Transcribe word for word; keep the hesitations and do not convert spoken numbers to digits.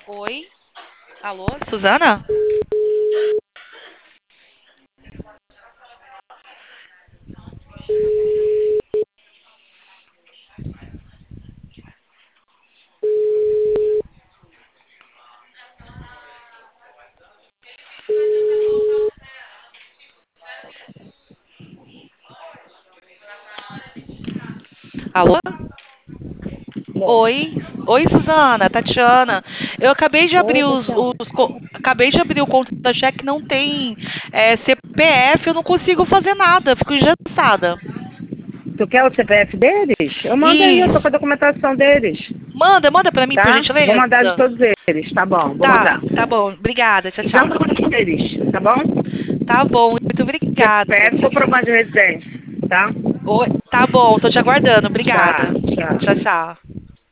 Oi? Alô, Suzana? Alô? Bom, Oi? Oi, Suzana, Tatiana. Eu acabei de abrir oi, os, Tatiana. os co- acabei de abrir o conta-cheque, não tem é, C P F, eu não consigo fazer nada, fico engessada. Tu quer o C P F deles? Eu mando aí, eu tô com a Isso. documentação deles, Manda, manda pra mim, por tá? Vou gentileza. mandar de todos eles, tá bom, vou Tá, mandar. tá bom. Obrigada. Tchau, Já tchau. mandei deles, tá bom? Tá bom, muito obrigada. C P F, comprovante de residência, tá? Oi, tá bom, tô te aguardando. Tá, Obrigada. tchau. Tchau, tchau.